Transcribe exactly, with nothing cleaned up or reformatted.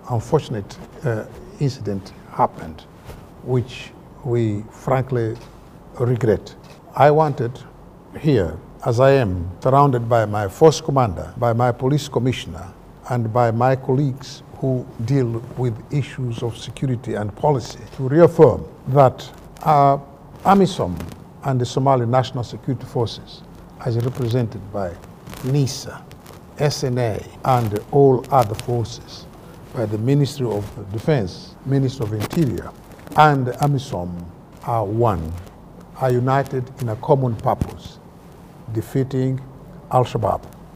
unfortunate uh, incident happened, which we frankly regret. I wanted here, as I am, surrounded by my force commander, by my police commissioner, and by my colleagues who deal with issues of security and policy, to reaffirm that uh, AMISOM and the Somali National Security Forces, as represented by NISA, S N A, and all other forces, by the Ministry of Defense, Ministry of Interior, and AMISOM are one, are united in a common purpose, defeating Al-Shabaab.